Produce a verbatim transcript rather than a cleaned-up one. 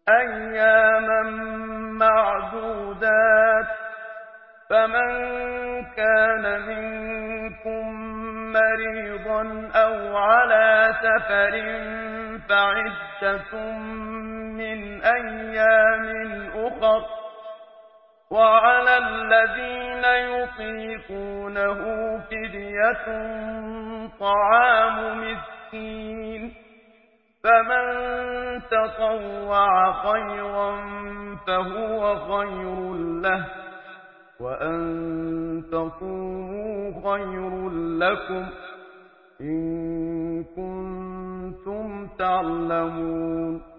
أياما معدودات. فمن كان منكم مريضا أو على سفر فعدة من أيام أخر. وعلى الذين يطيقونه فدية طعام مسكين. فمن تطوع خيرا فهو خير له، وأن تصوموا خير لكم إن كنتم تعلمون.